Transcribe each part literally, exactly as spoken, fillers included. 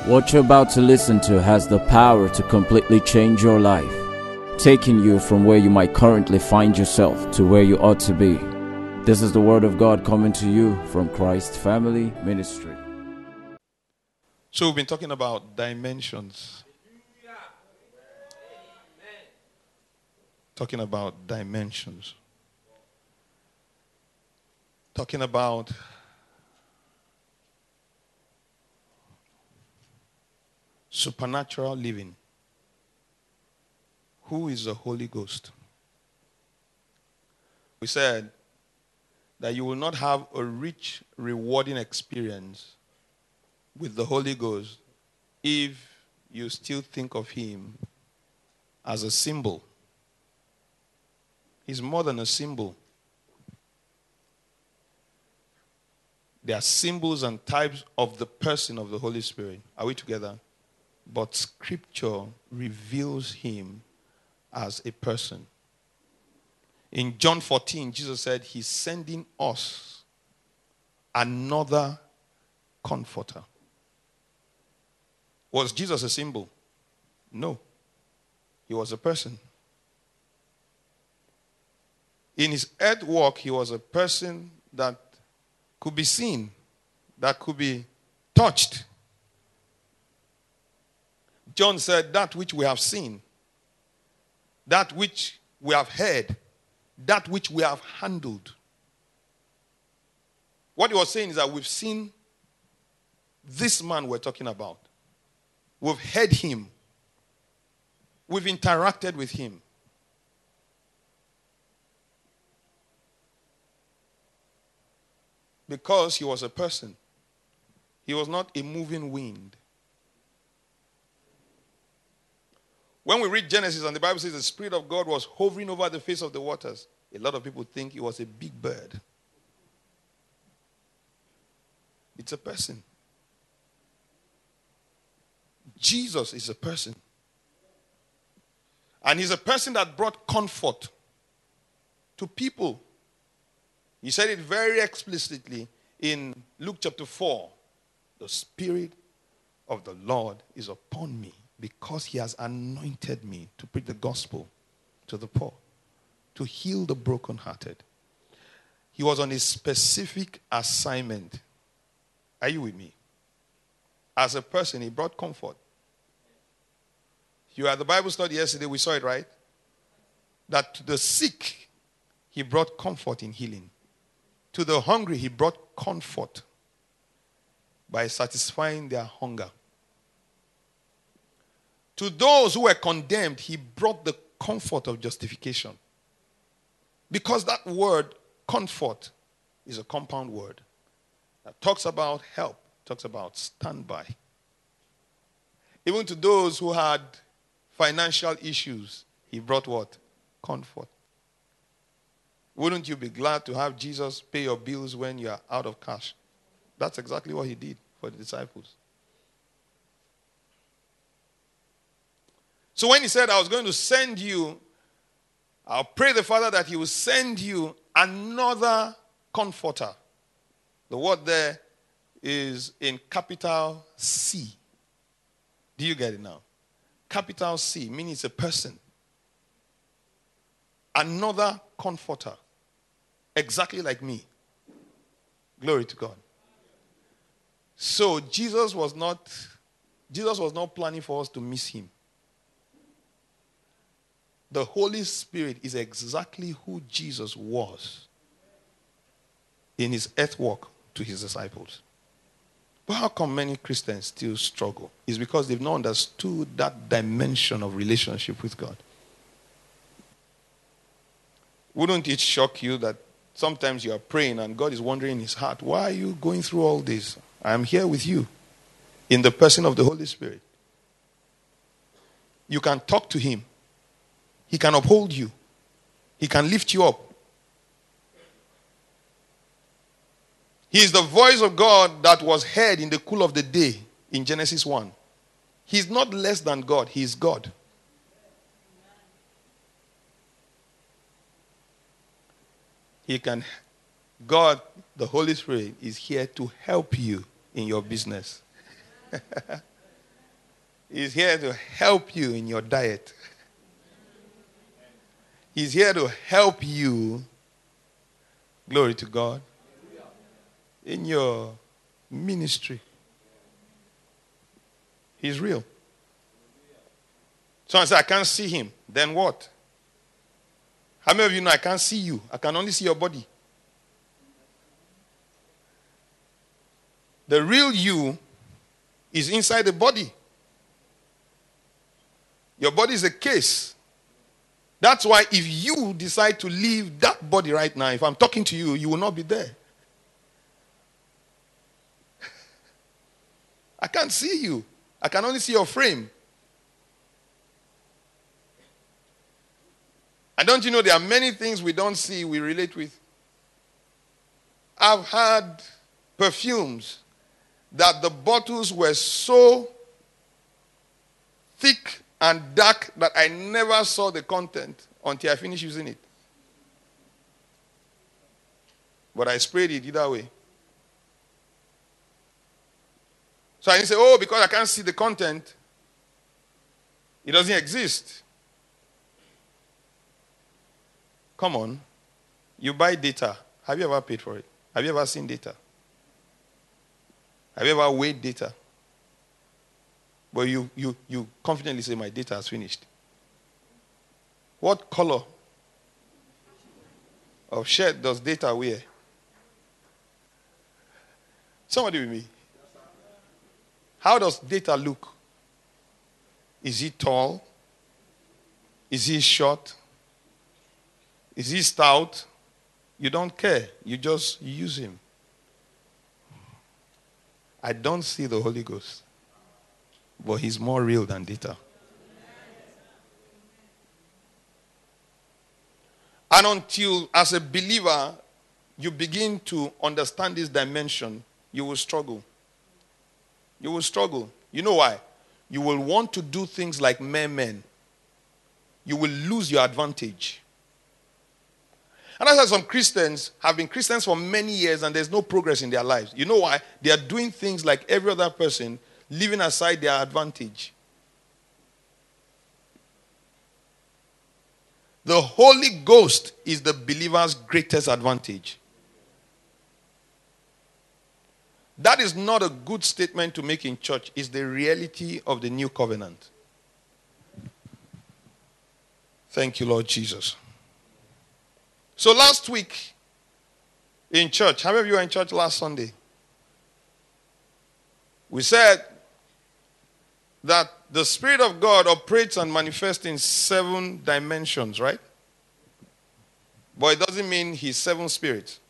What you're about to listen to has the power to completely change your life, taking you from where you might currently find yourself to where you ought to be. This is the Word of God coming to you from Christ Family Ministry. So we've been talking about dimensions. Talking about dimensions. Talking about supernatural living. Who is the Holy Ghost? We said that you will not have a rich, rewarding experience with the Holy Ghost if you still think of him as a symbol. He's more than a symbol. There are symbols and types of the person of the Holy Spirit. Are we together? But Scripture reveals him as a person. In John fourteen, Jesus said he's sending us another comforter. Was Jesus a symbol? No. He was a person. In his earth walk, he was a person that could be seen, that could be touched. John said, that which we have seen, that which we have heard, that which we have handled. What he was saying is that we've seen this man we're talking about. We've heard him. We've interacted with him. Because he was a person. He was not a moving wind. When we read Genesis and the Bible says the Spirit of God was hovering over the face of the waters, a lot of people think it was a big bird. It's a person. Jesus is a person. And he's a person that brought comfort to people. He said it very explicitly in Luke chapter four. The Spirit of the Lord is upon me because he has anointed me to preach the gospel to the poor, to heal the brokenhearted. He was on a specific assignment. Are you with me? As a person, he brought comfort. You had the Bible study yesterday, we saw it, right? That to the sick, he brought comfort in healing. To the hungry, he brought comfort by satisfying their hunger. To those who were condemned, he brought the comfort of justification. Because that word, comfort, is a compound word that talks about help, talks about standby. Even to those who had financial issues, he brought what? Comfort. Wouldn't you be glad to have Jesus pay your bills when you are out of cash? That's exactly what he did for the disciples. So when he said, I was going to send you, I'll pray the Father that he will send you another comforter. The word there is in capital C. Do you get it now? Capital C, meaning it's a person. Another comforter. Exactly like me. Glory to God. So Jesus was not, Jesus was not planning for us to miss him. The Holy Spirit is exactly who Jesus was in his earth walk to his disciples. But how come many Christians still struggle? It's because they've not understood that dimension of relationship with God. Wouldn't it shock you that sometimes you are praying and God is wondering in his heart, why are you going through all this? I am here with you in the person of the Holy Spirit. You can talk to him. He can uphold you. He can lift you up. He is the voice of God that was heard in the cool of the day in Genesis one. He is not less than God. He is God. He can, God, the Holy Spirit, is here to help you in your business. He's here to help you in your diet. He's here to help you, glory to God, in your ministry. He's real. Someone said, I can't see him. Then what? How many of you know I can't see you? I can only see your body. The real you is inside the body. Your body is a case. That's why if you decide to leave that body right now, if I'm talking to you, you will not be there. I can't see you. I can only see your frame. And don't you know there are many things we don't see, we relate with? I've had perfumes that the bottles were so thick and dark that I never saw the content until I finished using it. But I sprayed it either way. So I didn't say, oh, because I can't see the content, it doesn't exist. Come on. You buy data. Have you ever paid for it? Have you ever seen data? Have you ever weighed data? But you, you, you confidently say, my data is finished. What color of shirt does data wear? Somebody with me. How does data look? Is he tall? Is he short? Is he stout? You don't care. You just use him. I don't see the Holy Ghost. But he's more real than data. And until, as a believer, you begin to understand this dimension, you will struggle. You will struggle. You know why? You will want to do things like mere men. You will lose your advantage. And that's why some Christians have been Christians for many years and there's no progress in their lives. You know why? They are doing things like every other person, leaving aside their advantage. The Holy Ghost is the believer's greatest advantage. That is not a good statement to make in church. It's the reality of the new covenant. Thank you, Lord Jesus. So last week in church, how many of you were in church last Sunday? We said that the Spirit of God operates and manifests in seven dimensions, right? But it doesn't mean he's seven spirits.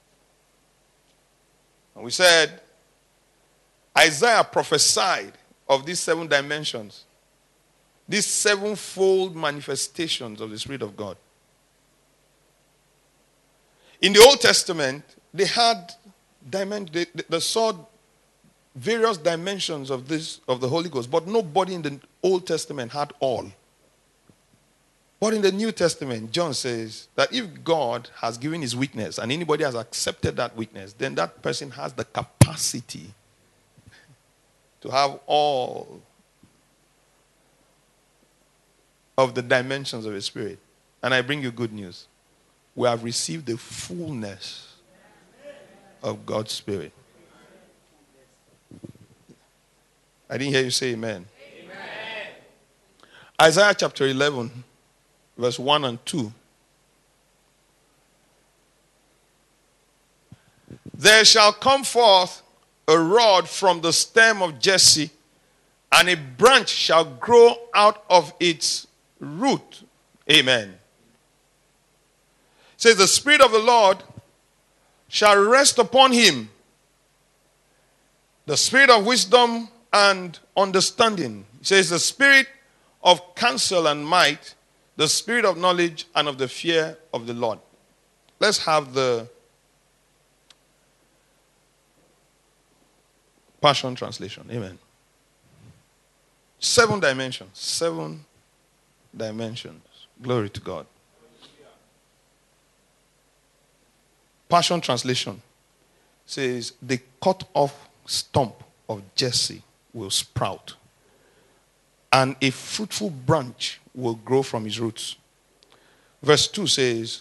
And we said Isaiah prophesied of these seven dimensions, these sevenfold manifestations of the Spirit of God. In the Old Testament, they had dimensions, they, they saw various dimensions of this of the Holy Ghost, but nobody in the Old Testament had all. But in the New Testament, John says that if God has given his witness and anybody has accepted that witness, then that person has the capacity to have all of the dimensions of the Spirit. And I bring you good news. We have received the fullness of God's Spirit. I didn't hear you say amen. Amen. Isaiah chapter eleven, verse one and two. There shall come forth a rod from the stem of Jesse, and a branch shall grow out of its root. Amen. It says, the Spirit of the Lord shall rest upon him, the Spirit of wisdom and understanding. It says, the Spirit of counsel and might, the Spirit of knowledge and of the fear of the Lord. Let's have the Passion Translation. Amen. Seven dimensions. Seven dimensions. Glory to God. Passion Translation says, the cut off stump of Jesse will sprout, and a fruitful branch will grow from his roots. Verse two says,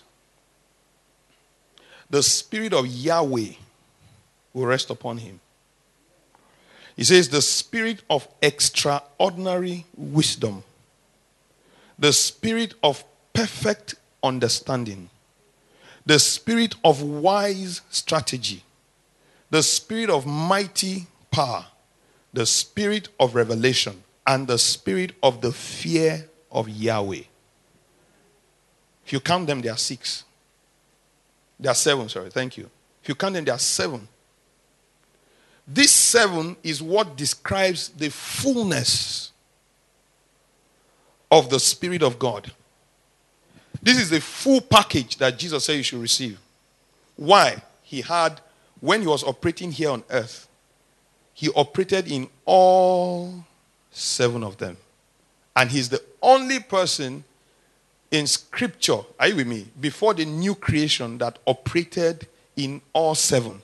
the Spirit of Yahweh will rest upon him. He says, the Spirit of extraordinary wisdom, the Spirit of perfect understanding, the Spirit of wise strategy, the Spirit of mighty power, the Spirit of revelation, and the Spirit of the fear of Yahweh. If you count them, there are six. There are seven, sorry, thank you. If you count them, there are seven. This seven is what describes the fullness of the Spirit of God. This is the full package that Jesus said you should receive. Why? He had, when he was operating here on earth, he operated in all seven of them. And he's the only person in Scripture, are you with me, before the new creation that operated in all seven.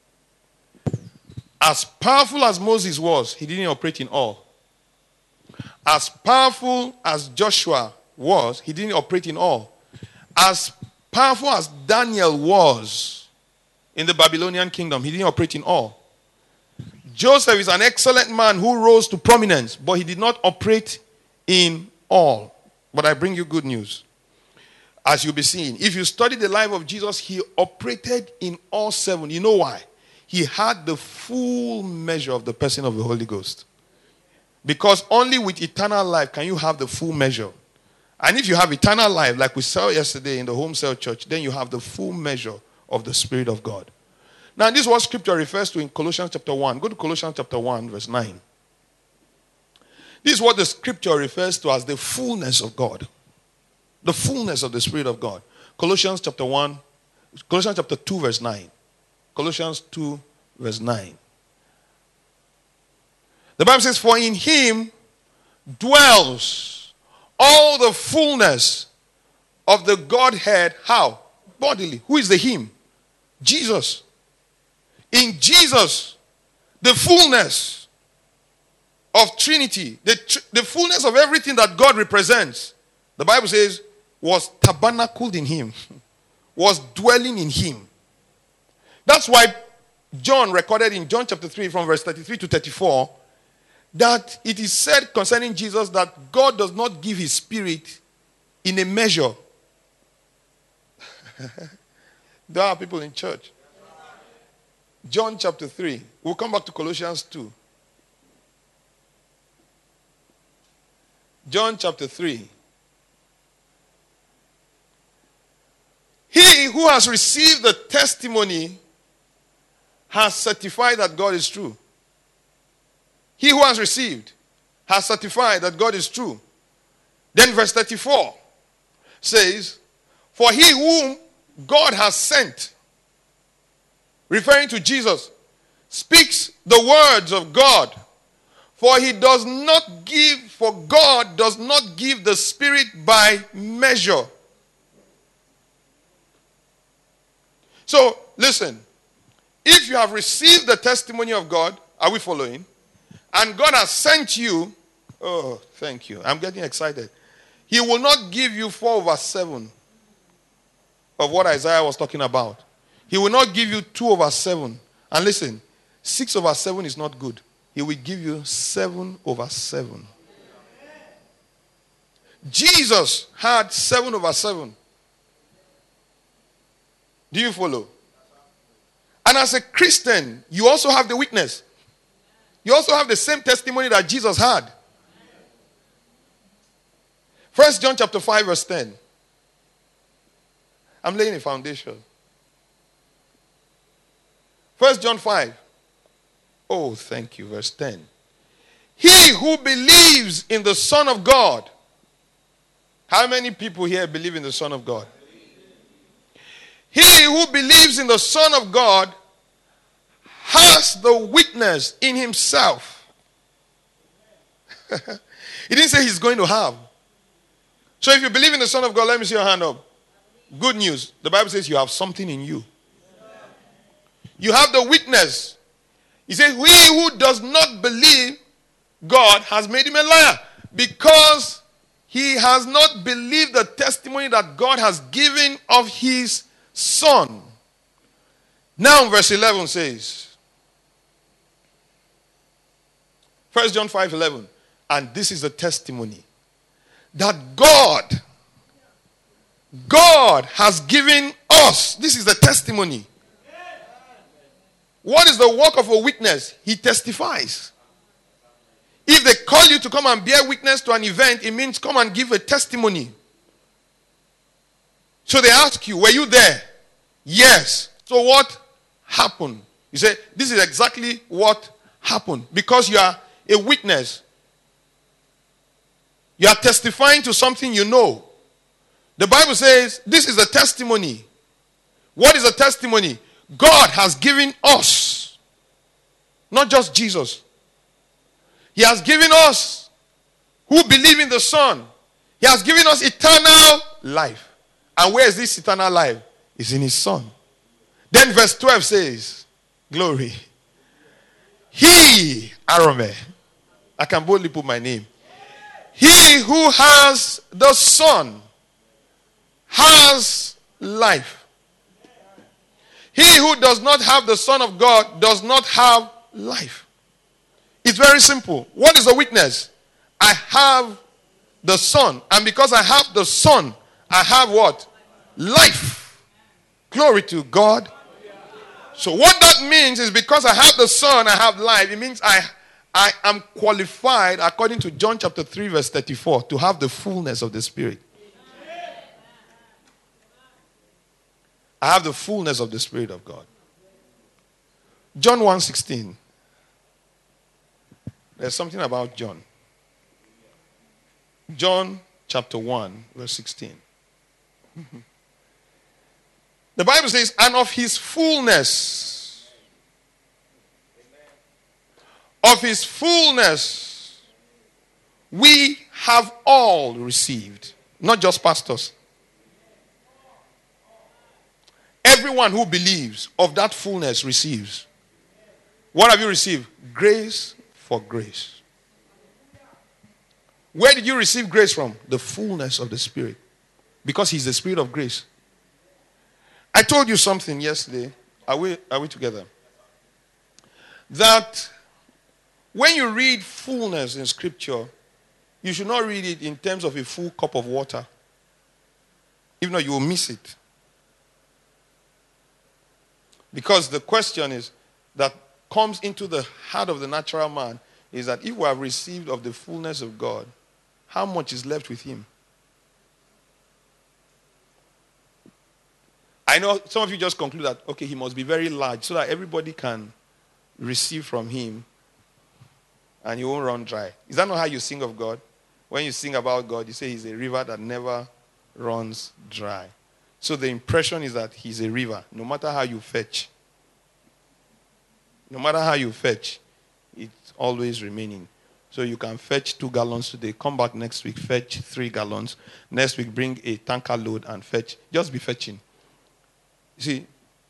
As powerful as Moses was, he didn't operate in all. As powerful as Joshua was, he didn't operate in all. As powerful as Daniel was in the Babylonian kingdom, he didn't operate in all. Joseph is an excellent man who rose to prominence, but he did not operate in all. But I bring you good news. As you'll be seeing, if you study the life of Jesus, he operated in all seven. You know why? He had the full measure of the person of the Holy Ghost. Because only with eternal life can you have the full measure. And if you have eternal life, like we saw yesterday in the Home Cell Church, then you have the full measure of the Spirit of God. Now, this is what Scripture refers to in Colossians chapter one. Go to Colossians chapter one, verse nine. This is what the Scripture refers to as the fullness of God. The fullness of the Spirit of God. Colossians chapter one, Colossians chapter two, verse nine. Colossians two, verse nine. The Bible says, for in him dwells all the fullness of the Godhead. How? Bodily. Who is the him? Jesus. In Jesus, the fullness of Trinity, the, tr- the fullness of everything that God represents, the Bible says, was tabernacled in him, was dwelling in him. That's why John recorded in John chapter three from verse thirty-three to thirty-four that it is said concerning Jesus that God does not give his Spirit in a measure. There are people in church. John chapter three. We'll come back to Colossians two. John chapter three. He who has received the testimony has certified that God is true. He who has received has certified that God is true. Then verse thirty-four says, for he whom God has sent, referring to Jesus, speaks the words of God. For he does not give, for God does not give the Spirit by measure. So, listen. If you have received the testimony of God, are we following? And God has sent you, oh, thank you. I'm getting excited. He will not give you four over seven of what Isaiah was talking about. He will not give you two over seven. And listen, six over seven is not good. He will give you seven over seven. Jesus had seven over seven. Do you follow? And as a Christian, you also have the witness. You also have the same testimony that Jesus had. First John chapter five, verse ten. I'm laying a foundation. First John five. Oh, thank you. Verse ten. He who believes in the Son of God. How many people here believe in the Son of God? He who believes in the Son of God has the witness in himself. He didn't say he's going to have. So if you believe in the Son of God, let me see your hand up. Good news. The Bible says you have something in you. You have the witness. He says, he who does not believe God has made him a liar. because he has not believed the testimony that God has given of his Son. Now verse eleven says, First John five eleven, and this is the testimony that God, God has given us. This is the testimony. What is the work of a witness? He testifies. If they call you to come and bear witness to an event, it means come and give a testimony. So they ask you, were you there? Yes. So what happened? You say, this is exactly what happened. Because you are a witness. You are testifying to something you know. The Bible says, this is a testimony. What is a testimony? God has given us, not just Jesus. He has given us, who believe in the Son, He has given us eternal life. And where is this eternal life? It's in His Son. Then verse twelve says, glory. He, Arome, I can boldly put my name. He who has the Son has life. He who does not have the Son of God does not have life. It's very simple. What is the witness? I have the Son. And because I have the Son, I have what? Life. Glory to God. So what that means is because I have the Son, I have life. It means I, I am qualified, according to John chapter three, verse thirty-four, to have the fullness of the Spirit. I have the fullness of the Spirit of God. John one sixteen. There's something about John. John chapter one, verse sixteen. The Bible says, and of his fullness, of his fullness, we have all received. Not just pastors. Everyone who believes of that fullness receives. What have you received? Grace for grace. Where did you receive grace from? The fullness of the Spirit. Because He's the Spirit of grace. I told you something yesterday. Are we, are we together? That when you read fullness in Scripture, you should not read it in terms of a full cup of water. If not, you will miss it. Because the question is that comes into the heart of the natural man is that if we have received of the fullness of God, how much is left with Him? I know some of you just conclude that, okay, He must be very large so that everybody can receive from Him and He won't run dry. Is that not how you sing of God? When you sing about God, you say He's a river that never runs dry. So the impression is that He's a river, no matter how you fetch. No matter how you fetch, it's always remaining. So you can fetch two gallons today, come back next week, fetch three gallons. Next week, bring a tanker load and fetch. Just be fetching. You see,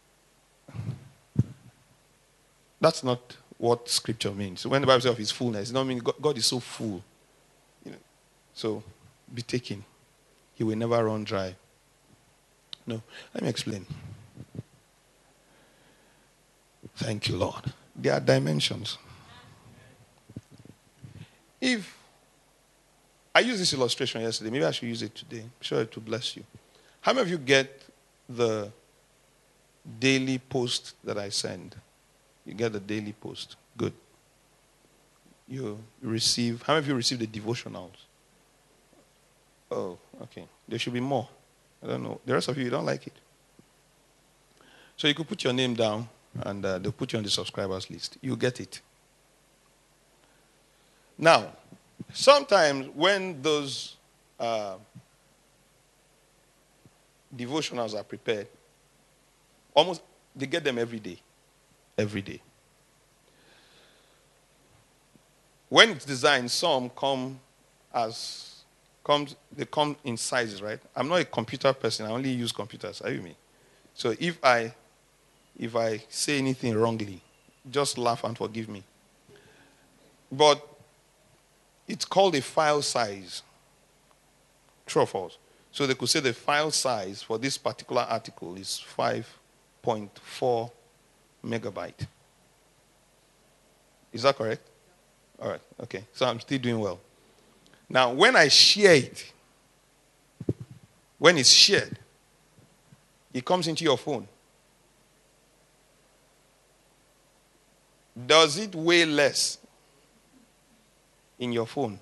that's not what Scripture means. When the Bible says of His fullness, it doesn't mean God, God is so full. You know, so be taken. He will never run dry. No, let me explain. Thank you, Lord. There are dimensions. If I used this illustration yesterday, maybe I should use it today. I'm sure it will bless you. How many of you get the daily post that I send? You get the daily post. Good. You receive, how many of you receive the devotionals? Oh, okay. There should be more. I don't know. The rest of you, you don't like it. So you could put your name down and uh, they'll put you on the subscribers list. You get it. Now, sometimes when those uh, devotionals are prepared, almost they get them every day. Every day. When it's designed, some come as comes they come in sizes, right? I'm not a computer person. I only use computers. Are you with me? So if I if I say anything wrongly, just laugh and forgive me. But It's called a file size. True or false? So they could say the file size for this particular article is five point four megabyte. Is that correct? All right, okay. So I'm still doing well. Now, when I share it, when it's shared, it comes into your phone. Does it weigh less in your phone?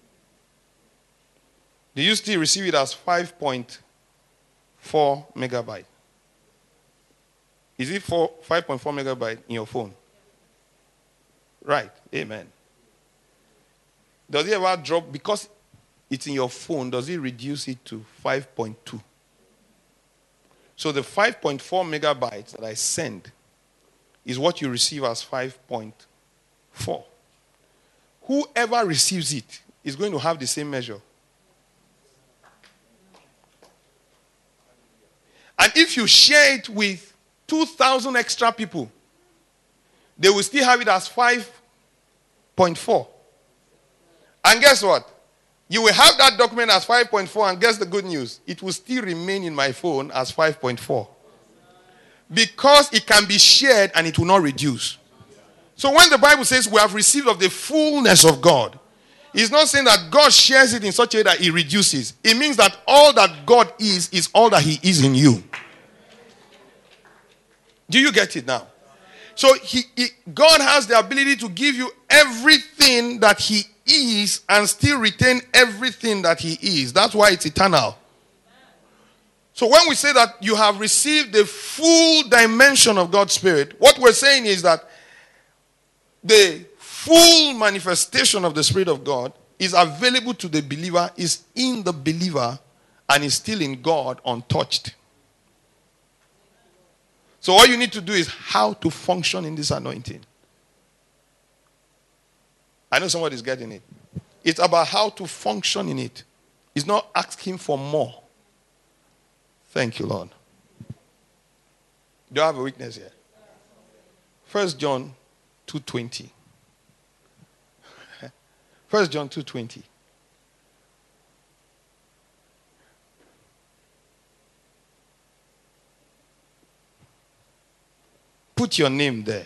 Do you still receive it as five point four megabyte? Is it five point four megabyte in your phone? Right. Amen. Does it ever drop? Because it's in your phone, does it reduce it to five point two? So the five point four megabytes that I send is what you receive as five point four. Whoever receives it is going to have the same measure. And if you share it with two thousand extra people, they will still have it as five point four. And guess what? You will have that document as five point four, and guess the good news? It will still remain in my phone as five point four. Because it can be shared and it will not reduce. So when the Bible says we have received of the fullness of God, it's not saying that God shares it in such a way that it reduces. It means that all that God is, is all that he is in you. Do you get it now? So he, he, God has the ability to give you everything that he is and still retain everything that he is. That's why it's eternal. So when we say that you have received the full dimension of God's Spirit, what we're saying is that the full manifestation of the Spirit of God is available to the believer, is in the believer, and is still in God untouched. So all you need to do is how to function in this anointing. I know somebody's getting it. It's about how to function in it. It's not asking for more. Thank you, Lord. Do I have a weakness here? First John two twenty. First John two twenty. Put your name there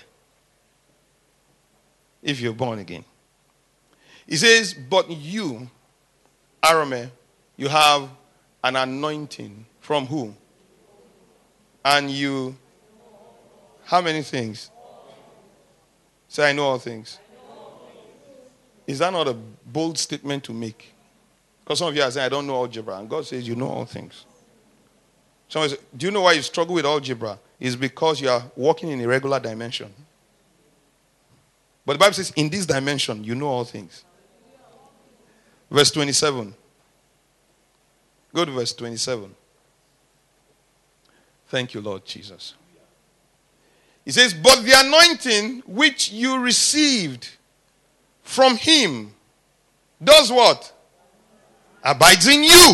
if you're born again. He says, but you, Arame, you have an anointing from who? And you, how many things? Say, I know all things. Is that not a bold statement to make? Because some of you are saying, I don't know algebra. And God says, you know all things. Someone says, do you know why you struggle with algebra? It's because you are walking in a regular dimension. But the Bible says, in this dimension, you know all things. Verse twenty-seven. Go to verse twenty-seven. Thank you, Lord Jesus. He says, but the anointing which you received from him does what? Abides in you.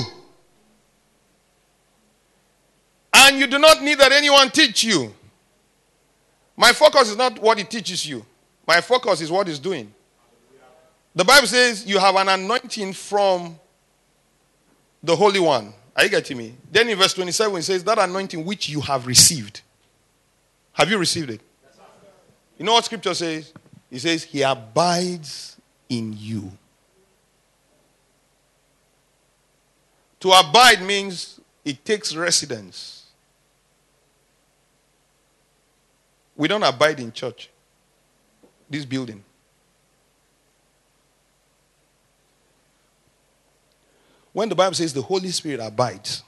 And you do not need that anyone teach you. My focus is not what he teaches you. My focus is what he's doing. The Bible says you have an anointing from the Holy One. Are you getting me? Then in verse twenty-seven it says that anointing which you have received. Have you received it? You know what scripture says? It says he abides in you. To abide means it takes residence. We don't abide in church. This building. When the Bible says the Holy Spirit abides,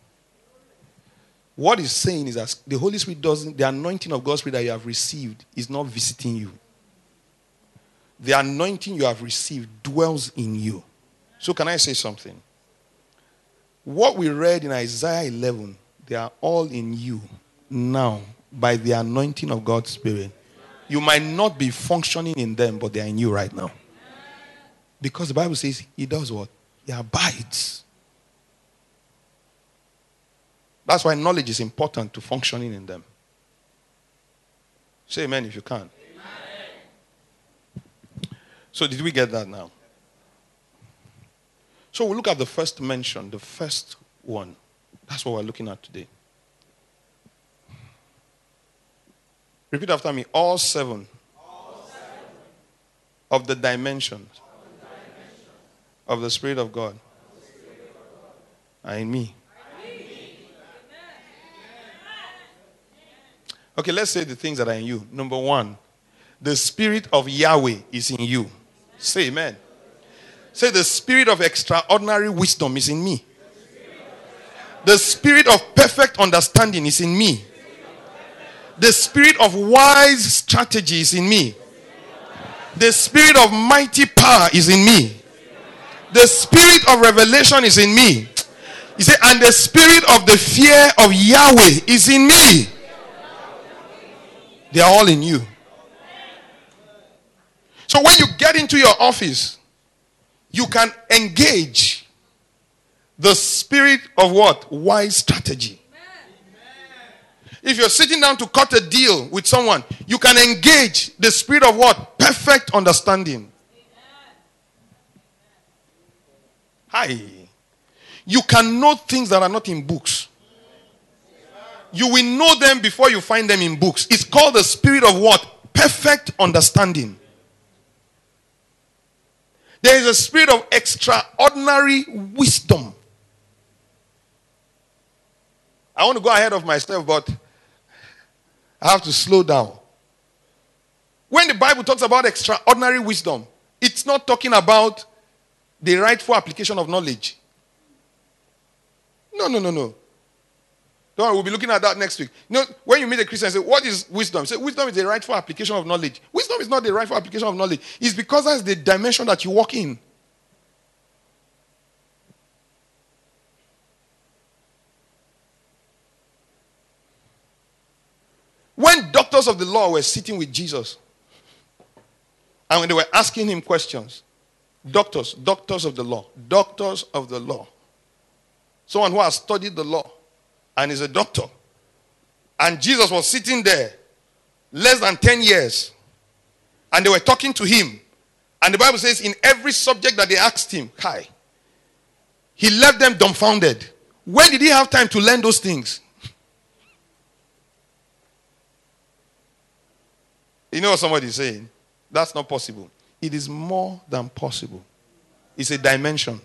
what it's saying is that the Holy Spirit doesn't, the anointing of God's Spirit that you have received is not visiting you. The anointing you have received dwells in you. So can I say something? What we read in Isaiah eleven, they are all in you now by the anointing of God's Spirit. You might not be functioning in them, but they are in you right now. Because the Bible says he does what? He abides. That's why knowledge is important to functioning in them. Say amen if you can. Amen. So did we get that now? So we'll look at the first mention, the first one. That's what we're looking at today. Repeat after me. All seven, All seven of the dimensions of the, dimensions of the Spirit of God, Spirit of God are in me. Okay, let's say the things that are in you. Number one, the Spirit of Yahweh is in you. Say amen. Say the Spirit of extraordinary wisdom is in me. The Spirit of perfect understanding is in me. The Spirit of wise strategy is in me. The Spirit of mighty power is in me. The Spirit of revelation is in me. He said, and the Spirit of the fear of Yahweh is in me. They are all in you. So when you get into your office, you can engage the spirit of what? Wise strategy. If you're sitting down to cut a deal with someone, you can engage the spirit of what? Perfect understanding. Hi. You can know things that are not in books. You will know them before you find them in books. It's called the spirit of what? Perfect understanding. There is a spirit of extraordinary wisdom. I want to go ahead of myself, but I have to slow down. When the Bible talks about extraordinary wisdom, it's not talking about the rightful application of knowledge. No, no, no, no. Don't worry, we'll be looking at that next week. You know, when you meet a Christian and say, what is wisdom? Say, wisdom is the rightful application of knowledge. Wisdom is not the rightful application of knowledge. It's because that's the dimension that you walk in. When doctors of the law were sitting with Jesus, and when they were asking him questions, doctors, doctors of the law, doctors of the law, someone who has studied the law, and is a doctor. And Jesus was sitting there less than ten years. And they were talking to him. And the Bible says in every subject that they asked him, hi, he left them dumbfounded. When did he have time to learn those things? You know what somebody is saying? That's not possible. It is more than possible. It's a dimension.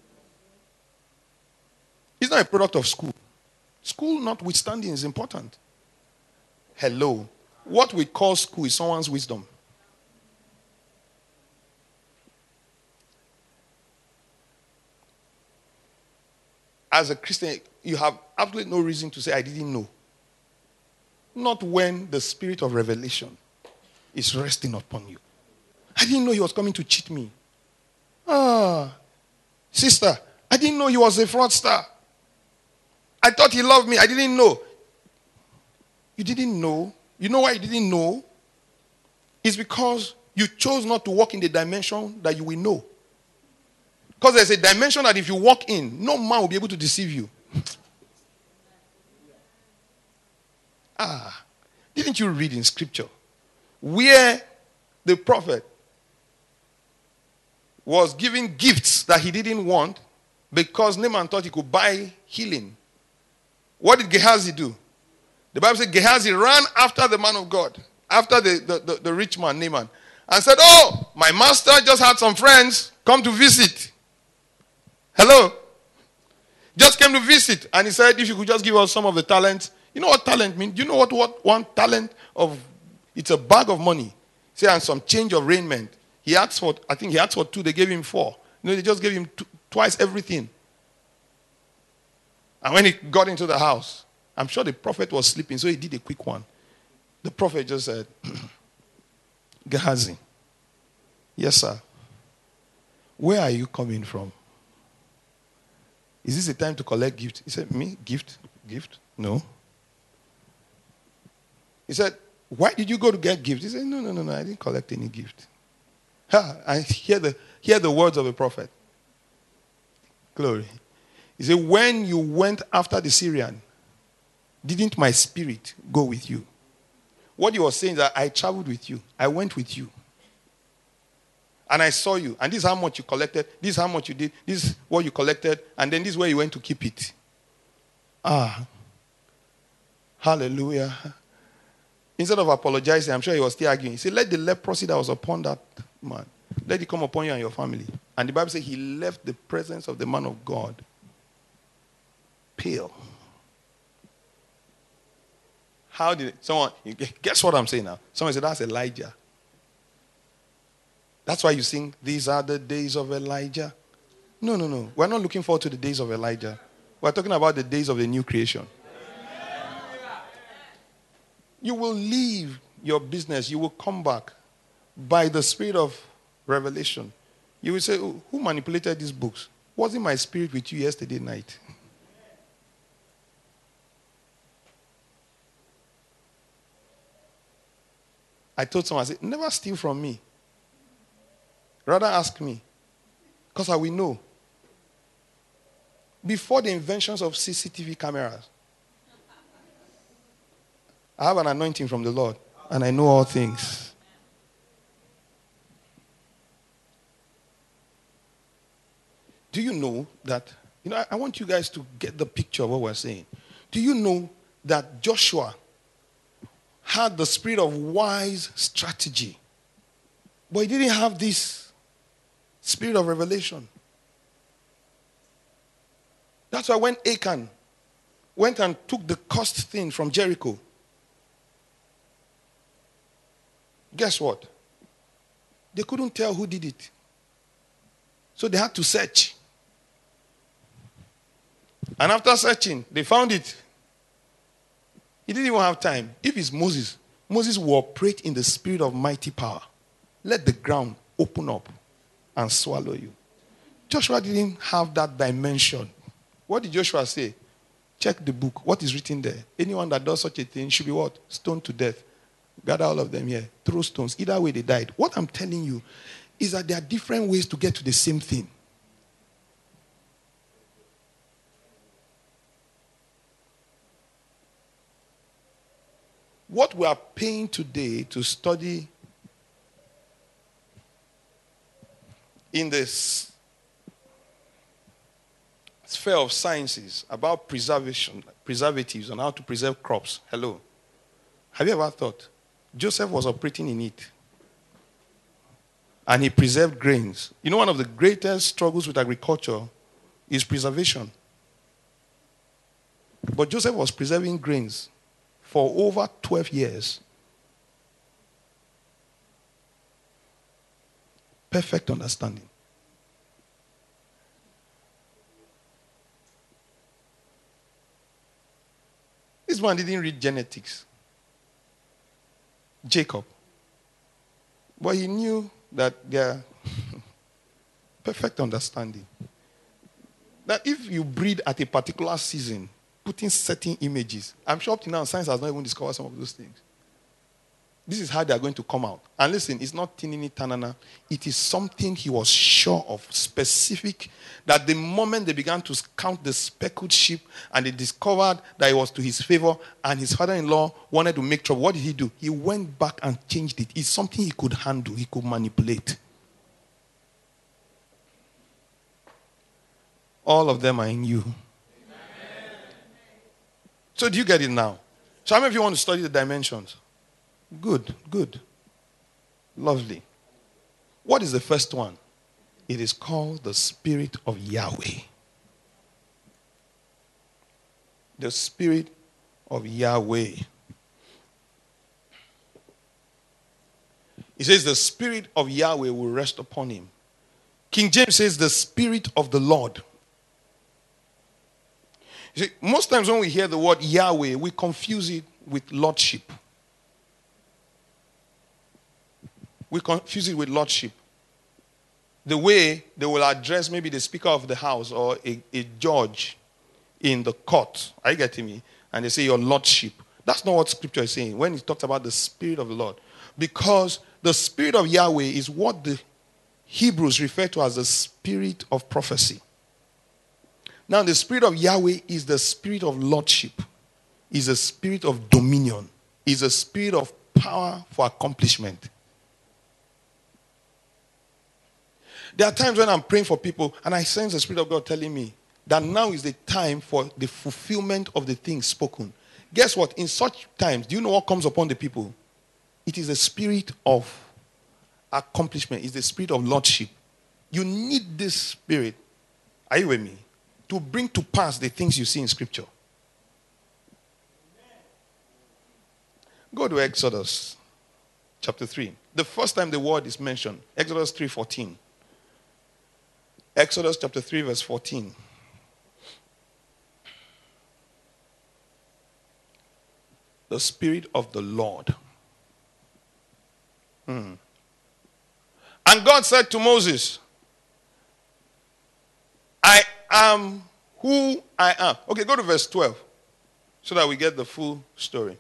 It's not a product of school. School notwithstanding is important. Hello. What we call school is someone's wisdom. As a Christian, you have absolutely no reason to say, I didn't know. Not when the spirit of revelation is resting upon you. I didn't know he was coming to cheat me. Ah, sister, I didn't know he was a fraudster. I thought he loved me. I didn't know. You didn't know. You know why you didn't know? It's because you chose not to walk in the dimension that you will know. Because there's a dimension that if you walk in, no man will be able to deceive you. Ah, didn't you read in scripture where the prophet was giving gifts that he didn't want because Naaman thought he could buy healing? What did Gehazi do? The Bible said Gehazi ran after the man of God, after the, the, the, the rich man, Naaman, and said, oh, my master just had some friends come to visit. Hello? Just came to visit. And he said, if you could just give us some of the talents. You know what talent means? Do you know what, what one talent of, it's a bag of money. Say, and some change of raiment. He asked for, I think he asked for two, they gave him four. You know, they just gave him two, twice everything. And when he got into the house, I'm sure the prophet was sleeping, so he did a quick one. The prophet just said, Gehazi, yes, sir. Where are you coming from? Is this a time to collect gift? He said, me? Gift? Gift? No. He said, why did you go to get gift? He said, no, no, no, no, I didn't collect any gift. Ha, I hear the, hear the words of the prophet. Glory. He said, when you went after the Syrian, didn't my spirit go with you? What he was saying is that I traveled with you. I went with you. And I saw you. And this is how much you collected. This is how much you did. This is what you collected. And then this is where you went to keep it. Ah. Hallelujah. Instead of apologizing, I'm sure he was still arguing. He said, let the leprosy that was upon that man, let it come upon you and your family. And the Bible says he left the presence of the man of God pale. How did it, someone, guess what I'm saying now? Someone said, that's Elijah. That's why you sing, these are the days of Elijah. No, no, no. We're not looking forward to the days of Elijah. We're talking about the days of the new creation. You will leave your business. You will come back by the spirit of revelation. You will say, oh, who manipulated these books? Wasn't my spirit with you yesterday night? I told someone, I said, never steal from me. Rather ask me. Because I will know. Before the inventions of C C T V cameras, I have an anointing from the Lord, and I know all things. Do you know that, you know, I, I want you guys to get the picture of what we're saying. Do you know that Joshua had the spirit of wise strategy, but he didn't have this spirit of revelation? That's why when Achan went and took the cursed thing from Jericho, guess what? They couldn't tell who did it. So they had to search. And after searching, they found it. He didn't even have time. If it's Moses, Moses will operate in the spirit of mighty power. Let the ground open up and swallow you. Joshua didn't have that dimension. What did Joshua say? Check the book. What is written there? Anyone that does such a thing should be what? Stoned to death. Gather all of them here. Throw stones. Either way they died. What I'm telling you is that there are different ways to get to the same thing. What we are paying today to study in this sphere of sciences about preservation, preservatives and how to preserve crops. Hello. Have you ever thought Joseph was operating in it? And he preserved grains. You know, one of the greatest struggles with agriculture is preservation. But Joseph was preserving grains for over twelve years. Perfect understanding. This man didn't read genetics. Jacob. But he knew that there perfect understanding. That if you breed at a particular season, putting certain images, I'm sure up to now science has not even discovered some of those things. This is how they are going to come out. And listen, it's not tinini tanana. It is something he was sure of, specific, that the moment they began to count the speckled sheep and they discovered that it was to his favor and his father-in-law wanted to make trouble, what did he do? He went back and changed it. It's something he could handle, he could manipulate. All of them are in you. So do you get it now? So how many of you want to study the dimensions? Good, good. Lovely. What is the first one? It is called the Spirit of Yahweh. The Spirit of Yahweh. He says the Spirit of Yahweh will rest upon him. King James says the Spirit of the Lord. You see, most times when we hear the word Yahweh, we confuse it with lordship. We confuse it with lordship. The way they will address maybe the Speaker of the House or a, a judge in the court. Are you getting me? And they say your lordship. That's not what Scripture is saying when it talks about the Spirit of the Lord. Because the Spirit of Yahweh is what the Hebrews refer to as the Spirit of prophecy. Now, the Spirit of Yahweh is the Spirit of lordship, is a spirit of dominion, is a spirit of power for accomplishment. There are times when I'm praying for people and I sense the Spirit of God telling me that now is the time for the fulfillment of the things spoken. Guess what? In such times, do you know what comes upon the people? It is a spirit of accomplishment. It's the spirit of lordship. You need this spirit, are you with me, to bring to pass the things you see in Scripture. Go to Exodus chapter three. The first time the word is mentioned, Exodus three fourteen. Exodus chapter three verse fourteen. The Spirit of the Lord. Hmm. And God said to Moses, I am who I am. Okay, go to verse twelve so that we get the full story.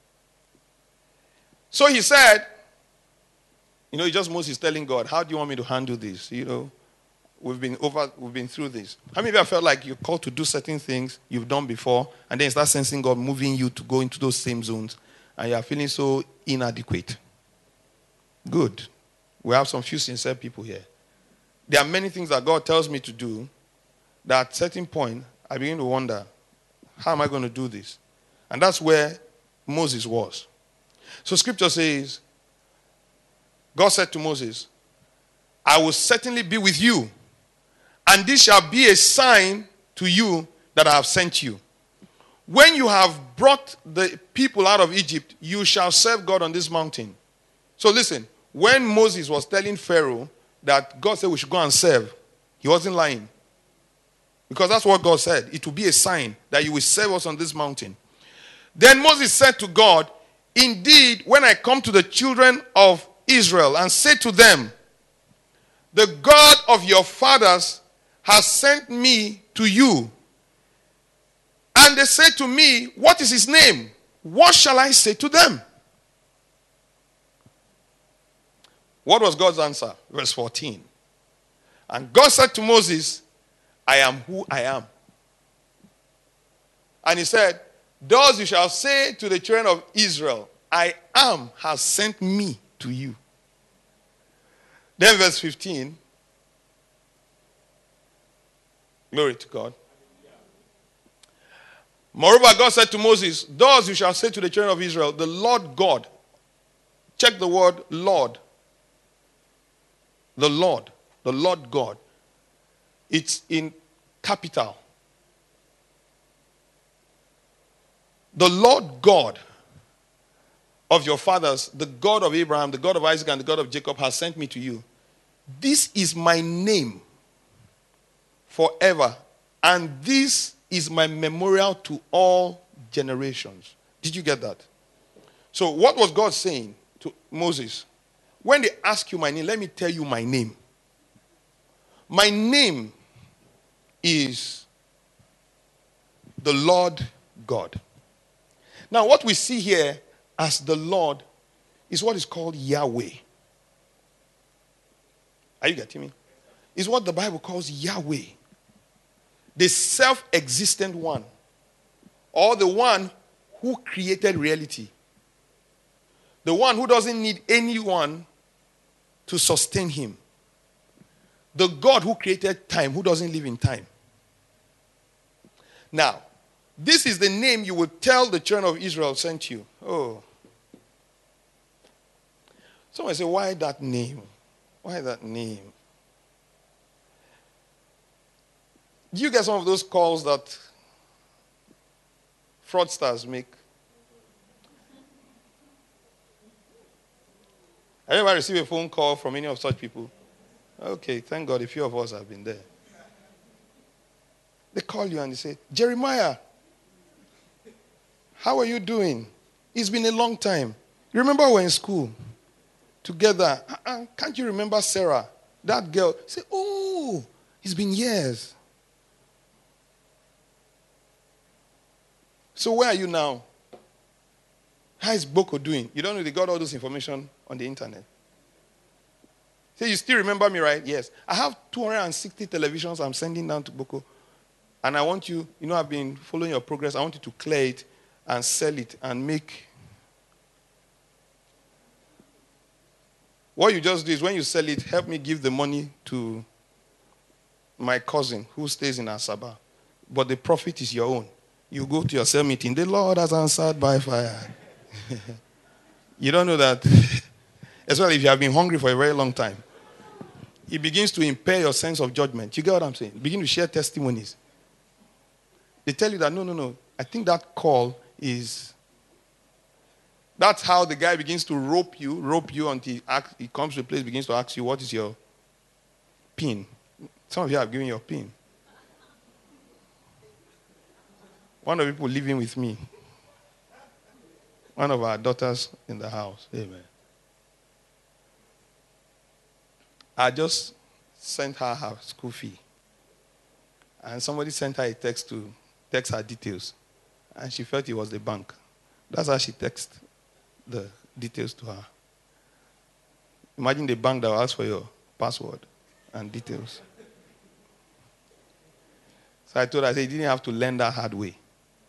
So he said, you know, it's just Moses telling God, how do you want me to handle this? You know, we've been over, we've been through this. How many of you have felt like you're called to do certain things you've done before, and then you start sensing God moving you to go into those same zones, and you're feeling so inadequate? Good. We have some few sincere people here. There are many things that God tells me to do that at a certain point, I begin to wonder, how am I going to do this? And that's where Moses was. So Scripture says, God said to Moses, I will certainly be with you, and this shall be a sign to you that I have sent you. When you have brought the people out of Egypt, you shall serve God on this mountain. So listen, when Moses was telling Pharaoh that God said we should go and serve, he wasn't lying. Because that's what God said. It will be a sign that you will serve us on this mountain. Then Moses said to God, indeed, when I come to the children of Israel and say to them, the God of your fathers has sent me to you. And they say to me, what is his name? What shall I say to them? What was God's answer? Verse fourteen. And God said to Moses, I am who I am. And he said, thus you shall say to the children of Israel, I am has sent me to you. Then verse fifteen. Glory to God. Moreover, God said to Moses, thus you shall say to the children of Israel, the Lord God. Check the word Lord. The Lord. The Lord God. It's in capital. The Lord God of your fathers, the God of Abraham, the God of Isaac, and the God of Jacob has sent me to you. This is my name forever, and this is my memorial to all generations. Did you get that? So what was God saying to Moses? When they ask you my name, let me tell you my name. My name is the Lord God. Now what we see here as the Lord is what is called Yahweh. Are you getting me? It's what the Bible calls Yahweh. The self-existent one. Or the one who created reality. The one who doesn't need anyone to sustain him. The God who created time, who doesn't live in time. Now, this is the name you will tell the children of Israel sent you. Oh. Someone say, why that name? Why that name? Do you get some of those calls that fraudsters make? Have you ever received a phone call from any of such people? Okay, thank God a few of us have been there. They call you and they say, Jeremiah, how are you doing? It's been a long time. You remember we were in school together? Uh-uh, can't you remember Sarah? That girl. Say, oh, it's been years. So where are you now? How is Boko doing? You don't know they got all this information on the internet. Say, you still remember me, right? Yes. I have two hundred sixty televisions I'm sending down to Boko. And I want you, you know, I've been following your progress. I want you to clear it and sell it and make. What you just do is when you sell it, help me give the money to my cousin who stays in Asaba. But the profit is your own. You go to your cell meeting. The Lord has answered by fire. You don't know that. Especially if you have been hungry for a very long time. It begins to impair your sense of judgment. You get what I'm saying? Begin to share testimonies. They tell you that, no, no, no. I think that call is... That's how the guy begins to rope you, rope you until he, asks, he comes to a place, begins to ask you, what is your pin? Some of you have given your pin. One of the people living with me. One of our daughters in the house. Amen. I just sent her her school fee. And somebody sent her a text to text her details. And she felt it was the bank. That's how she texted the details to her. Imagine the bank that will ask for your password and details. So I told her, I said, you didn't have to learn that hard way.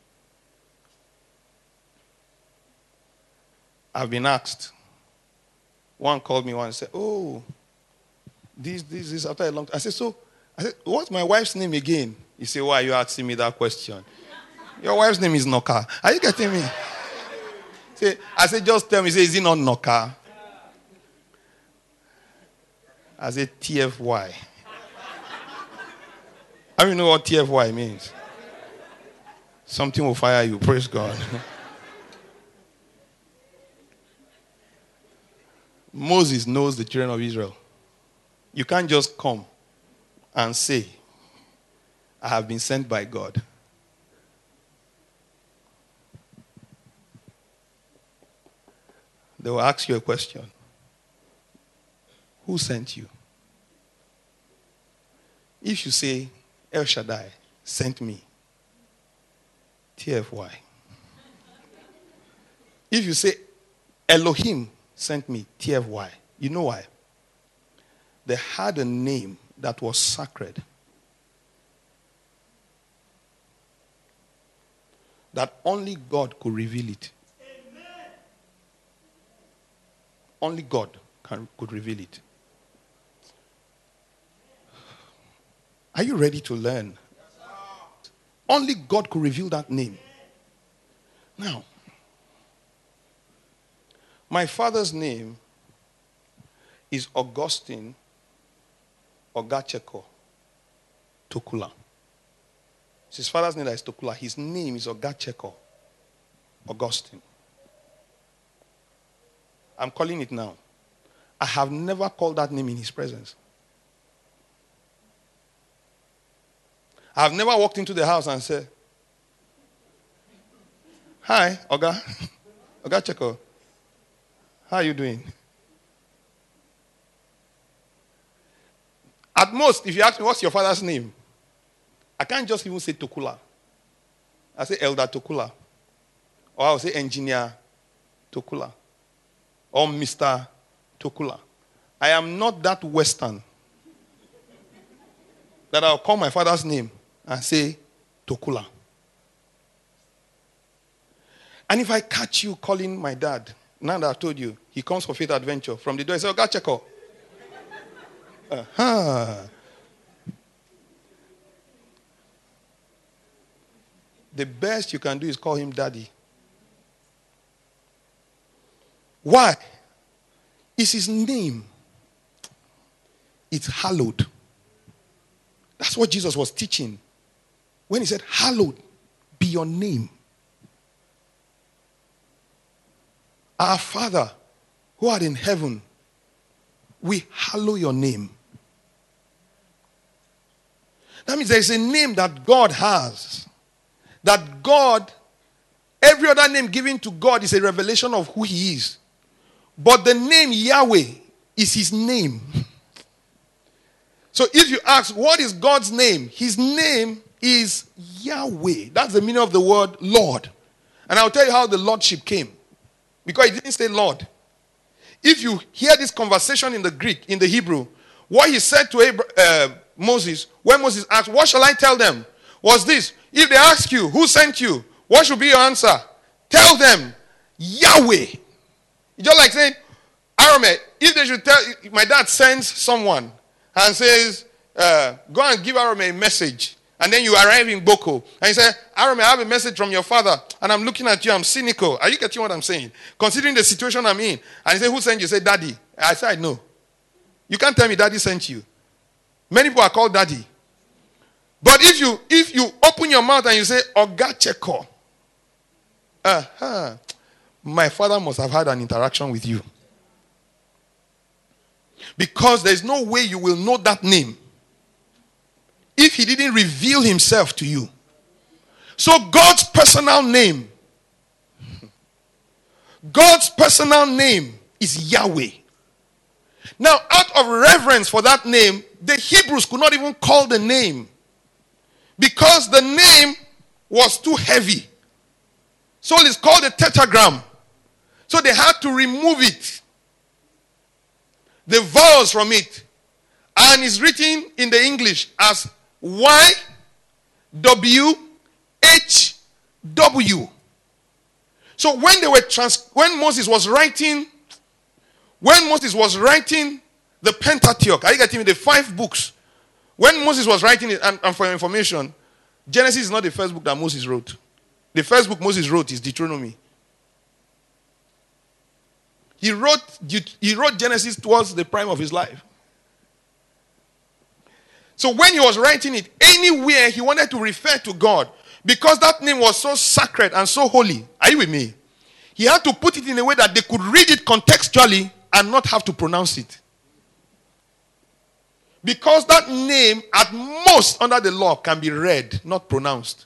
I've been asked. One called me once and said, oh, this, this, this, after a long time. I said, so, I said, what's my wife's name again? He said, why are you asking me that question? Your wife's name is Noka. Are you getting me? Say, I said, just tell me. He said, is it not Noka? I said, T F Y. I don't know what T F Y means. Something will fire you. Praise God. Moses knows the children of Israel. You can't just come and say, I have been sent by God. They will ask you a question. Who sent you? If you say, El Shaddai sent me, T F Y. If you say, Elohim sent me, T F Y. You know why? They had a name that was sacred. That only God could reveal it. Amen. Only God can, could reveal it. Are you ready to learn? Yes, only God could reveal that name. Now, my father's name is Augustine Ogacheko Tokula. It's his father's name that is Tokula. His name is Ogacheko Augustine. I'm calling it now. I have never called that name in his presence. I have never walked into the house and said, hi, Oga. Ogacheko. How are you doing? At most, if you ask me, what's your father's name? I can't just even say Tokula. I say Elder Tokula. Or I'll say Engineer Tokula. Or Mister Tokula. I am not that Western that I'll call my father's name and say Tokula. And if I catch you calling my dad, now that I've told you, he comes for Faith Adventure. From the door, he says, Oga Cheko. Uh-huh. The best you can do is call him daddy. Why? It's his name. It's hallowed. That's what Jesus was teaching. When he said, hallowed be your name. Our Father, who art in heaven, we hallow your name. That means there is a name that God has. That God, every other name given to God is a revelation of who he is. But the name Yahweh is his name. So if you ask, what is God's name? His name is Yahweh. That's the meaning of the word Lord. And I'll tell you how the Lordship came. Because it didn't say Lord. If you hear this conversation in the Greek, in the Hebrew, what he said to Abraham, uh, Moses, when Moses asked, what shall I tell them? Was this, if they ask you, who sent you? What should be your answer? Tell them, Yahweh. It's just like saying, Arome, if they should tell, my dad sends someone and says, uh, go and give Arome a message. And then you arrive in Boko. And you say, Arome, I have a message from your father. And I'm looking at you, I'm cynical. Are you getting what I'm saying? Considering the situation I'm in. And you say, who sent you? You say, Daddy. I said, no. You can't tell me Daddy sent you. Many people are called Daddy. But if you if you open your mouth and you say, Oga Cheko, uh-huh, my father must have had an interaction with you. Because there's no way you will know that name if he didn't reveal himself to you. So God's personal name, God's personal name is Yahweh. Now, out of reverence for that name, the Hebrews could not even call the name because the name was too heavy. So it's called a tetragram. So they had to remove it, the vowels from it. And it's written in the English as Y W H W. So when they were trans- when Moses was writing, when Moses was writing the Pentateuch, are you getting me? The five books. When Moses was writing it, and, and for your information, Genesis is not the first book that Moses wrote. The first book Moses wrote is Deuteronomy. He wrote, he wrote Genesis towards the prime of his life. So when he was writing it, anywhere he wanted to refer to God, because that name was so sacred and so holy. Are you with me? He had to put it in a way that they could read it contextually and not have to pronounce it. Because that name, at most under the law, can be read, not pronounced.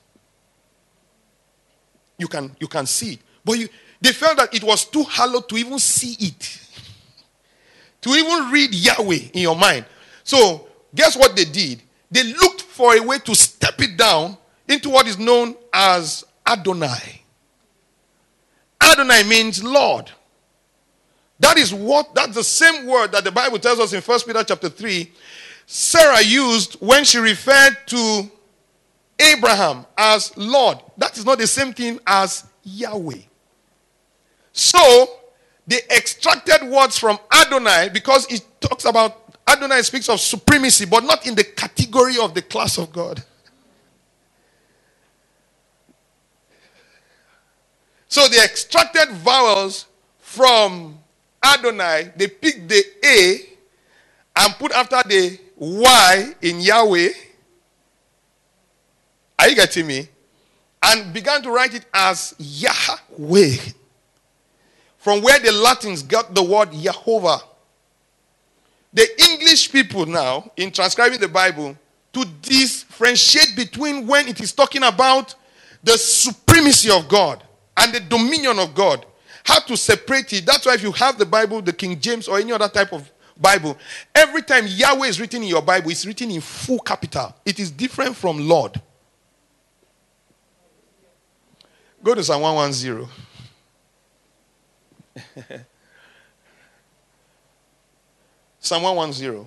You can, you can see it. But you, they felt that it was too hallowed to even see it. To even read Yahweh in your mind. So, guess what they did? They looked for a way to step it down into what is known as Adonai. Adonai means Lord. That is what, that's the same word that the Bible tells us in First Peter chapter three, Sarah used when she referred to Abraham as Lord. That is not the same thing as Yahweh. So, they extracted words from Adonai because it talks about, Adonai speaks of supremacy, but not in the category of the class of God. So they extracted vowels from Adonai. They picked the A and put after the Y in Yahweh. Are you getting me? And began to write it as Yahweh. From where the Latins got the word Jehovah. The English people now, in transcribing the Bible, to differentiate between when it is talking about the supremacy of God and the dominion of God, how to separate it. That's why if you have the Bible, the King James or any other type of Bible, every time Yahweh is written in your Bible, it's written in full capital. It is different from Lord. Go to Psalm one ten. Psalm one ten.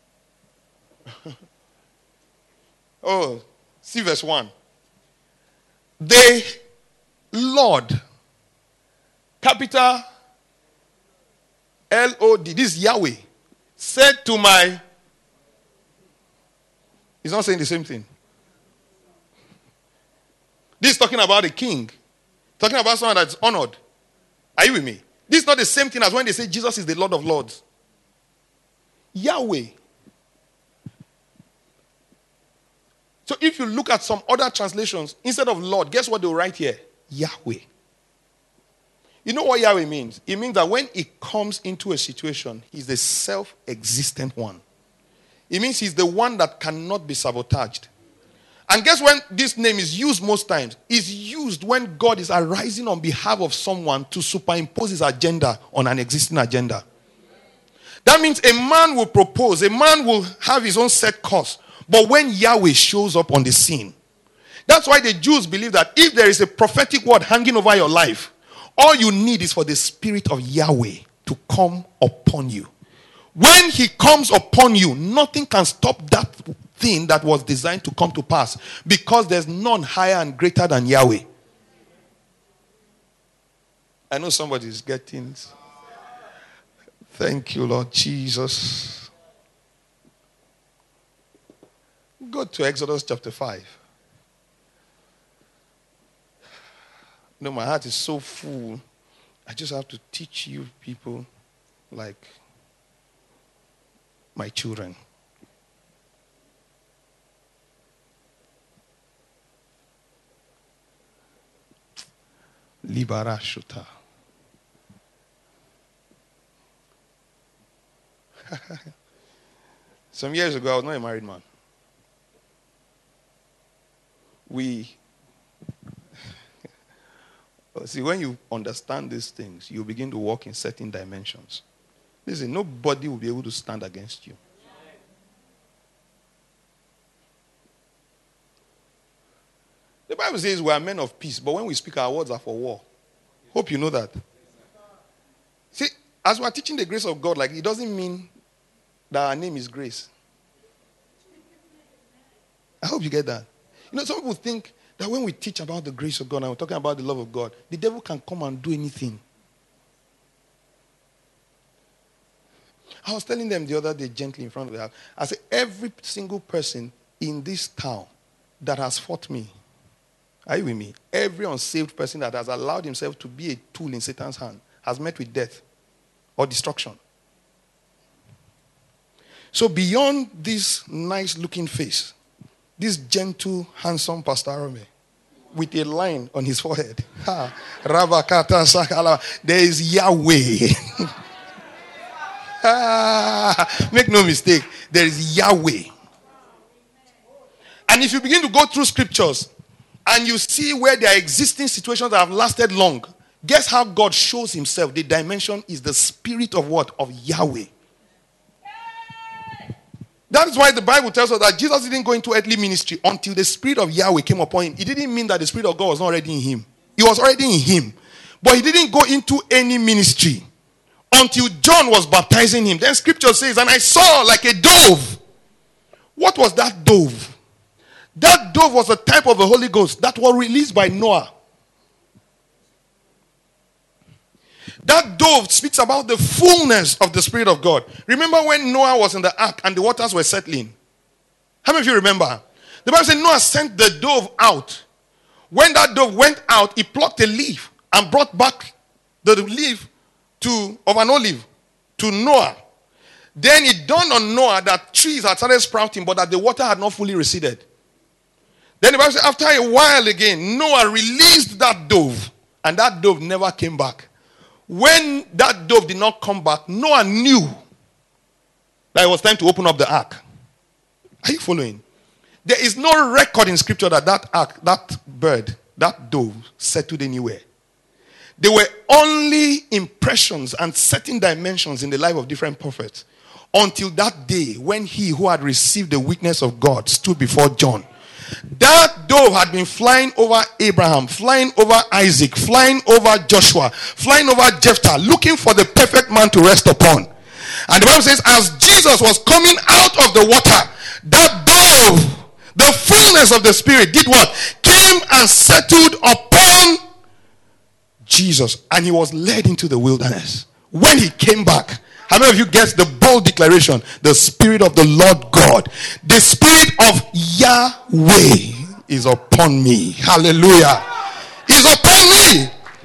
Oh, see verse one. The Lord, capital L O D, this is Yahweh, said to my, he's not saying the same thing. This is talking about a king, talking about someone that's honored. Are you with me? This is not the same thing as when they say Jesus is the Lord of Lords. Yahweh. So if you look at some other translations, instead of Lord, guess what they'll write here? Yahweh. You know what Yahweh means? It means that when it comes into a situation, he's the self-existent one. It means he's the one that cannot be sabotaged. And guess when this name is used most times? It's used when God is arising on behalf of someone to superimpose his agenda on an existing agenda. That means a man will propose, a man will have his own set course. But when Yahweh shows up on the scene, that's why the Jews believe that if there is a prophetic word hanging over your life, all you need is for the Spirit of Yahweh to come upon you. When he comes upon you, nothing can stop that thing that was designed to come to pass, because there's none higher and greater than Yahweh. I know somebody is getting. Thank you, Lord Jesus. Go to Exodus chapter five. No, my heart is so full. I just have to teach you people like my children. Libara Shuta. Some years ago, I was not a married man. We, see, when you understand these things, you begin to walk in certain dimensions. Listen, nobody will be able to stand against you. The Bible says we are men of peace, but when we speak, our words are for war. Hope you know that. See, as we are teaching the grace of God, like it doesn't mean that our name is Grace. I hope you get that. You know, some people think that when we teach about the grace of God and we're talking about the love of God, the devil can come and do anything. I was telling them the other day gently in front of the house, I said, every single person in this town that has fought me, are you with me? Every unsaved person that has allowed himself to be a tool in Satan's hand has met with death or destruction. So beyond this nice looking face, this gentle, handsome Pastor Arome, with a line on his forehead, ha, Rabakata Sakala, there is Yahweh. ah, make no mistake, there is Yahweh. And if you begin to go through scriptures and you see where there are existing situations that have lasted long, guess how God shows himself? The dimension is the spirit of what? Of Yahweh. That is why the Bible tells us that Jesus didn't go into earthly ministry until the spirit of Yahweh came upon him. It didn't mean that the spirit of God was not already in him. It was already in him. But he didn't go into any ministry until John was baptizing him. Then scripture says, and I saw like a dove. What was that dove? That dove was a type of the Holy Ghost that was released by Noah. That dove speaks about the fullness of the Spirit of God. Remember when Noah was in the ark and the waters were settling? How many of you remember? The Bible says Noah sent the dove out. When that dove went out, he plucked a leaf and brought back the leaf to, of an olive to Noah. Then it dawned on Noah that trees had started sprouting, but that the water had not fully receded. Then the Bible says after a while again, Noah released that dove, and that dove never came back. When that dove did not come back, Noah knew that it was time to open up the ark. Are you following? There is no record in scripture that that ark, that bird, that dove settled anywhere. There were only impressions and certain dimensions in the life of different prophets until that day when he who had received the witness of God stood before John. That dove had been flying over Abraham, flying over Isaac, flying over Joshua, flying over Jephthah, looking for the perfect man to rest upon. And the Bible says, as Jesus was coming out of the water, that dove, the fullness of the Spirit, did what? Came and settled upon Jesus. And he was led into the wilderness. When he came back, how many of you get the bold declaration? The Spirit of the Lord God, the Spirit of Yahweh is upon me. Hallelujah. Is upon me.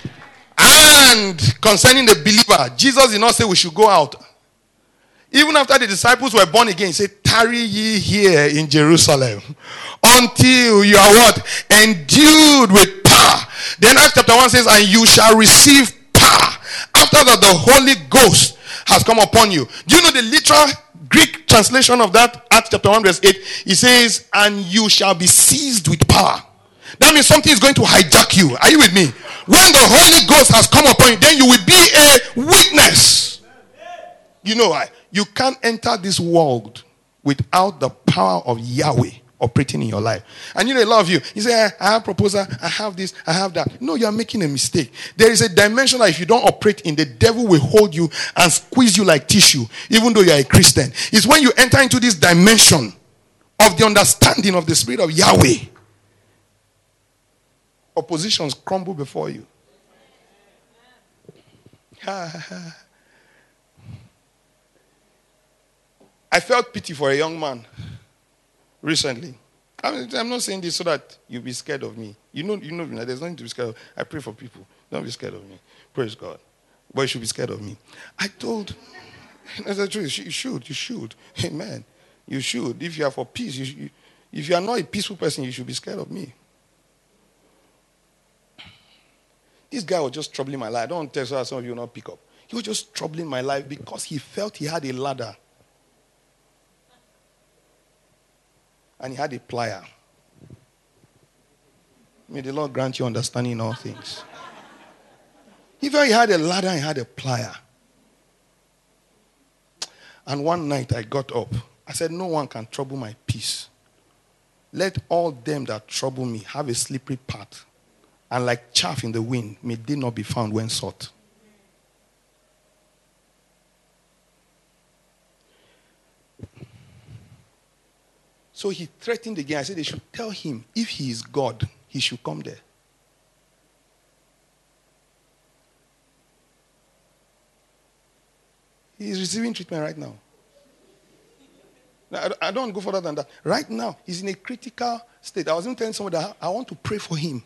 And concerning the believer, Jesus did not say we should go out. Even after the disciples were born again, he said, tarry ye here in Jerusalem until you are what? Endued with power. Then Acts chapter one says, and you shall receive power after that the Holy Ghost has come upon you. Do you know the literal Greek translation of that? Acts chapter one verse eight. It says, and you shall be seized with power. That means something is going to hijack you. Are you with me? When the Holy Ghost has come upon you, then you will be a witness. You know, you can't enter this world without the power of Yahweh operating in your life. And you know, a lot of you, you say, I have proposal, I have this, I have that. No, you are making a mistake. There is a dimension that if you don't operate in, the devil will hold you and squeeze you like tissue, even though you are a Christian. It's when you enter into this dimension of the understanding of the Spirit of Yahweh, oppositions crumble before you. I felt pity for a young man recently. I'm I'm not saying this so that you'll be scared of me. You know, you know, there's nothing to be scared of. I pray for people. Don't be scared of me. Praise God. But you should be scared of me. I told, that's the truth. You should. You should. Amen. You should. If you are for peace, you, you, if you are not a peaceful person, you should be scared of me. This guy was just troubling my life. I don't want to tell you so some of you will not pick up. He was just troubling my life because he felt he had a ladder. And he had a plier. May the Lord grant you understanding in all things. He felt he had a ladder and he had a plier. And one night I got up. I said, no one can trouble my peace. Let all them that trouble me have a slippery path. And like chaff in the wind, may they not be found when sought. So he threatened again. I said they should tell him if he is God, he should come there. He is receiving treatment right now. I don't go further than that. Right now, he's in a critical state. I was even telling somebody that I want to pray for him.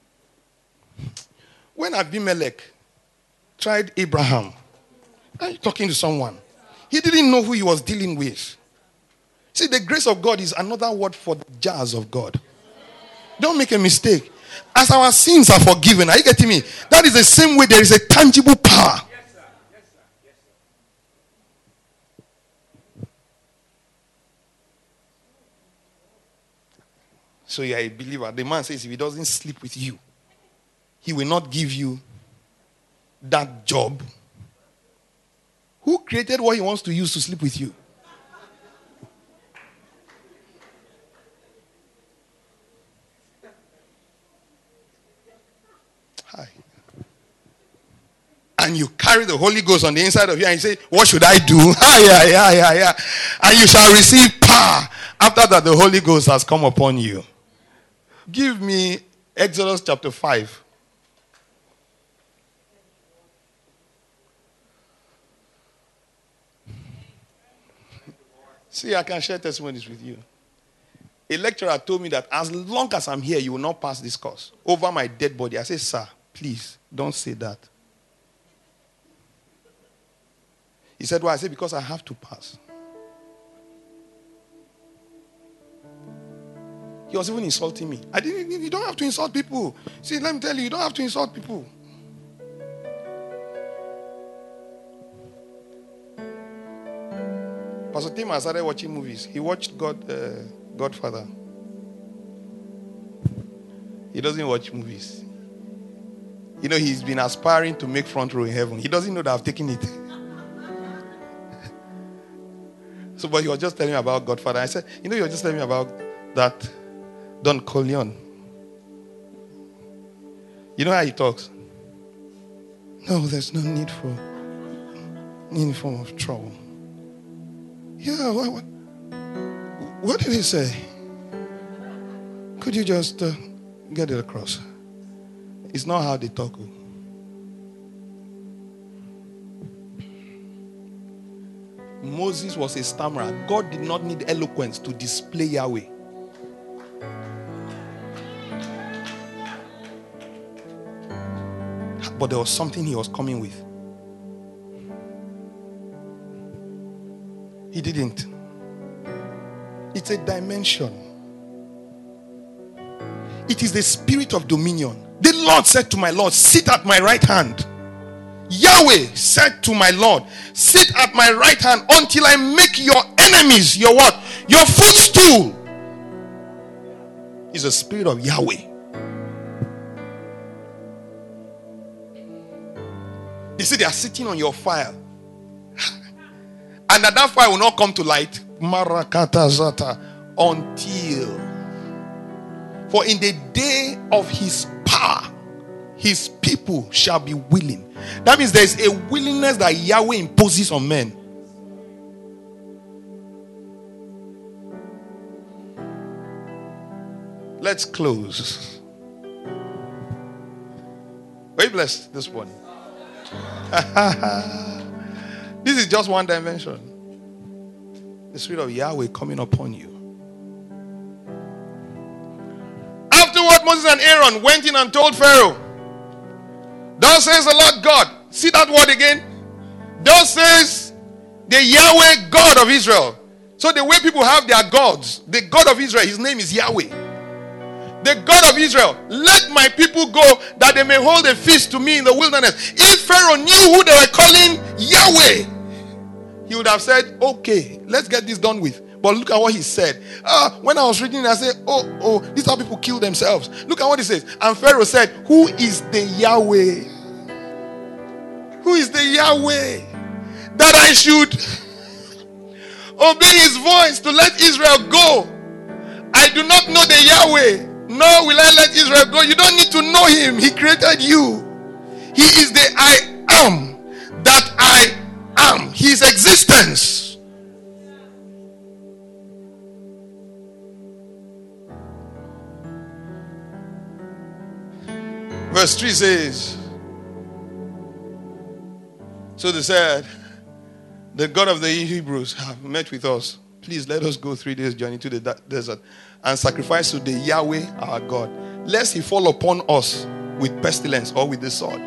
When Abimelech tried Abraham, are you talking to someone? He didn't know who he was dealing with. See, the grace of God is another word for the jars of God. Don't make a mistake. As our sins are forgiven, are you getting me? That is the same way there is a tangible power. Yes, sir. Yes, sir. Yes, sir. So you are a believer. The man says if he doesn't sleep with you, he will not give you that job. Who created what he wants to use to sleep with you? Hi. And you carry the Holy Ghost on the inside of you and you say, what should I do? Ah, yeah, yeah, yeah, yeah. And you shall receive power after that the Holy Ghost has come upon you. Give me Exodus chapter five. See, I can share testimonies with you. A lecturer told me that as long as I'm here, you will not pass this course. Over my dead body. I said, sir, please, don't say that. He said, why? I said, because I have to pass. He was even insulting me. I didn't, you don't have to insult people. See, let me tell you, you don't have to insult people. Pastor Tim has started watching movies. He watched God, uh, Godfather. He doesn't watch movies. You know, he's been aspiring to make front row in heaven. He doesn't know that I've taken it. So, but he was just telling me about Godfather. I said, you know, you were just telling me about that Don Corleone. You know how he talks? No, there's no need for any form of trouble. Yeah, what, what, what did he say? Could you just uh, get it across? It's not how they talk. Moses was a stammerer. God did not need eloquence to display Yahweh. But there was something he was coming with. He didn't. It's a dimension. It is the spirit of dominion. The Lord said to my Lord, sit at my right hand. Yahweh said to my Lord, sit at my right hand until I make your enemies your what? Your footstool. It's the spirit of Yahweh. You see, they are sitting on your fire. And that, that fire will not come to light. Marakata Zata. Until. For in the day of his power, his people shall be willing. That means there is a willingness that Yahweh imposes on men. Let's close. Are you blessed this morning? This is just one dimension. The Spirit of Yahweh coming upon you. Afterward, Moses and Aaron went in and told Pharaoh, thus says the Lord God. See that word again? Thus says the Yahweh God of Israel. So the way people have their gods, the God of Israel, his name is Yahweh. The God of Israel, let my people go that they may hold a feast to me in the wilderness. If Pharaoh knew who they were calling Yahweh, he would have said, okay, let's get this done with. But look at what he said. Uh, when I was reading, I said, oh, oh, this is how people kill themselves. Look at what he says. And Pharaoh said, who is the Yahweh? Who is the Yahweh that I should obey his voice to let Israel go? I do not know the Yahweh, nor will I let Israel go. You don't need to know him. He created you. He is the I am that I am. His existence. Verse three says, so they said, the God of the Hebrews have met with us. Please let us go three days journey to the desert and sacrifice to the Yahweh our God, lest he fall upon us with pestilence or with the sword.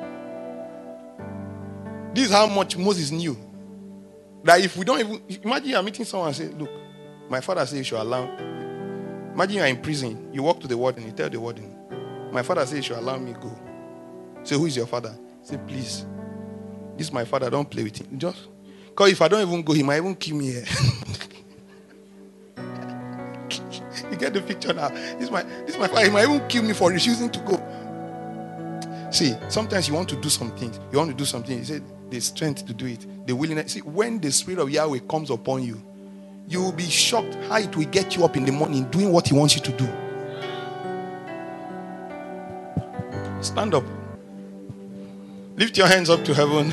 This is how much Moses knew. That if we don't even, imagine you're meeting someone and say, look, my father says you should allow. Imagine you're in prison, you walk to the warden, you tell the warden, my father says you should allow me go. Say, who is your father? Say, please, this is my father, don't play with him. Just, because if I don't even go, he might even kill me here. You get the picture now. This is my, this is my father, he might even kill me for refusing to go. See, sometimes you want to do some things. You want to do something, you say, the strength to do it, the willingness. See, when the Spirit of Yahweh comes upon you, you will be shocked how it will get you up in the morning doing what he wants you to do. Stand up. Lift your hands up to heaven.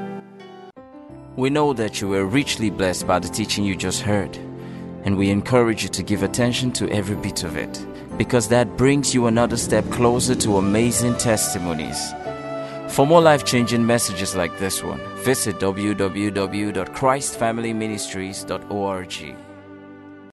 We know that you were richly blessed by the teaching you just heard, and we encourage you to give attention to every bit of it, because that brings you another step closer to amazing testimonies. For more life-changing messages like this one, visit w w w dot christ family ministries dot org.